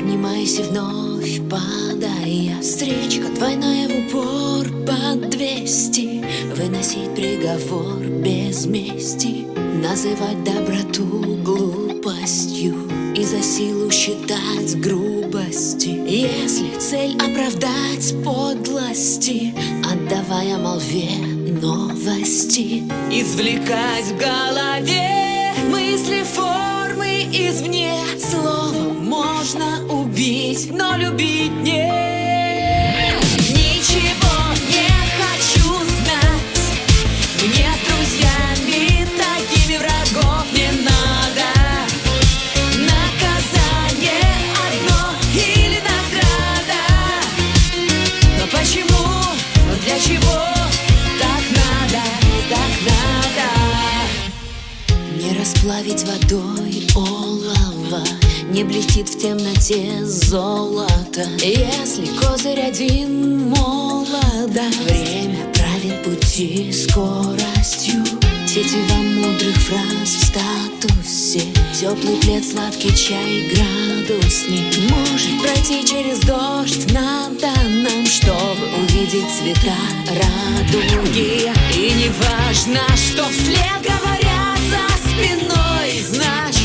Поднимайся вновь, падая. Встречка двойная в упор под 200. Выносить приговор без мести. Называть доброту глупостью и за силу считать грубости. Если цель оправдать подлости, отдавая молве новости. Извлекать в голове мысли, формы извне. Словом можно убить, но любить нет. Ничего не хочу знать. Мне с друзьями такими врагов не надо. Наказание одно или награда. Но почему, но для чего так надо, так надо? Не расплавить водой олово, не блестит в темноте золото. Если козырь один молодо, время правит пути скоростью. Тетива мудрых фраз в статусе, теплый плед, сладкий чай, градусник. Может пройти через дождь надо нам, чтобы увидеть цвета радуги. И не важно, что вслед говорят за спиной, значит